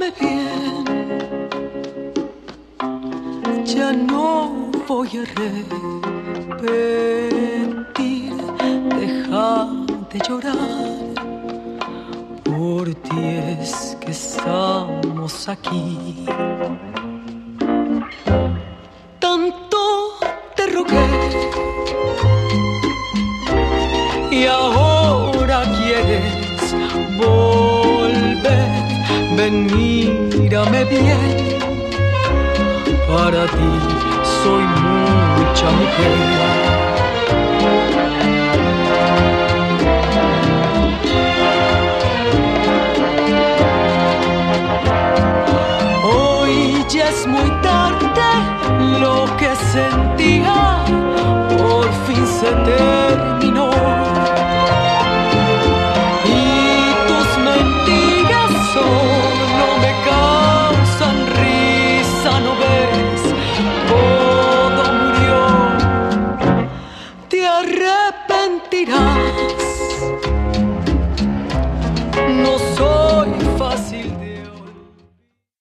mírame bien, ya no voy a repetir, deja de llorar, por ti es que estamos aquí. Tanto te rogué y ahora quieres volver. Ven, mírame bien, para ti soy mucha mujer. Hoy ya es muy tarde, lo que sentía por fin se te